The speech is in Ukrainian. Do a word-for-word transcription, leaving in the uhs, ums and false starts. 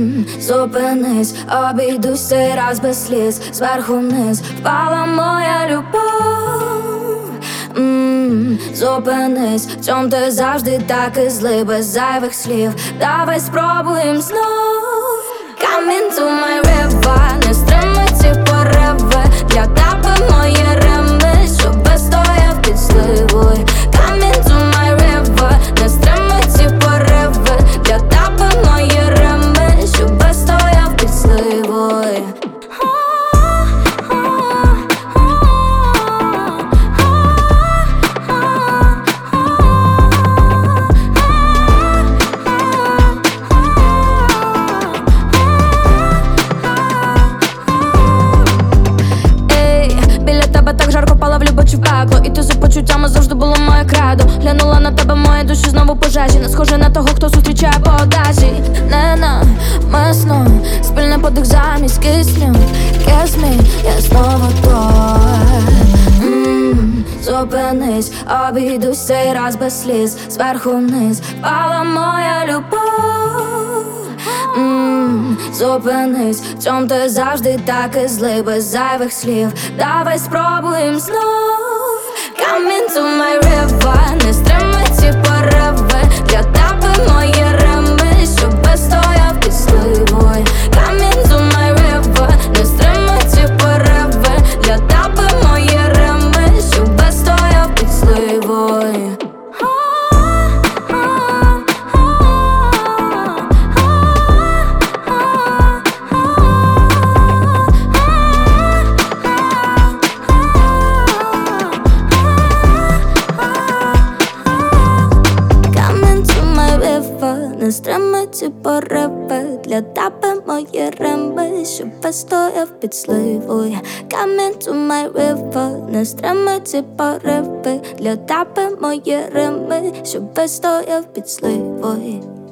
Зупинись, обійдусь цей раз без сліз. Зверху вниз впала моя любов. М, Зупинись, в цьому ти завжди так і злий, без зайвих слів. Давай спробуєм знов. Come into my river, не стримуй ці пориви. Для тебе мої рими, щоб стояв під сливою. Come into my river, не стримуй ці пориви. Для тебе мої рими, щоб стояв під сливою. Так жарко пала в любочі в пекло, і ти за почуттями завжди було моє кредо. Глянула на тебе, моє душі знову пожежі. Не схоже на того, хто зустрічає по одежі. Не намисно, спільний подих замість кисню. Kiss me, я знову той. М, Зупинись, обійдусь цей раз без сліз. Зверху вниз впала моя любов. М, Зупинись, в цьому ти завжди так і злий, без зайвих слів. Давай спробуєм знов. Come into my river, не стримуй ці пориви. Для тебе мої рими, щоб стояв під сливою. Come into my river, не стримуй ці пориви. Для тебе мої рими, щоб стояв під сливою. Не стримуй ці пориви. Для тебе мої рими, щоб стояв під сливою. Come into my river, не стримуй ці пориви. Для тебе мої рими, щоб стояв під сливою.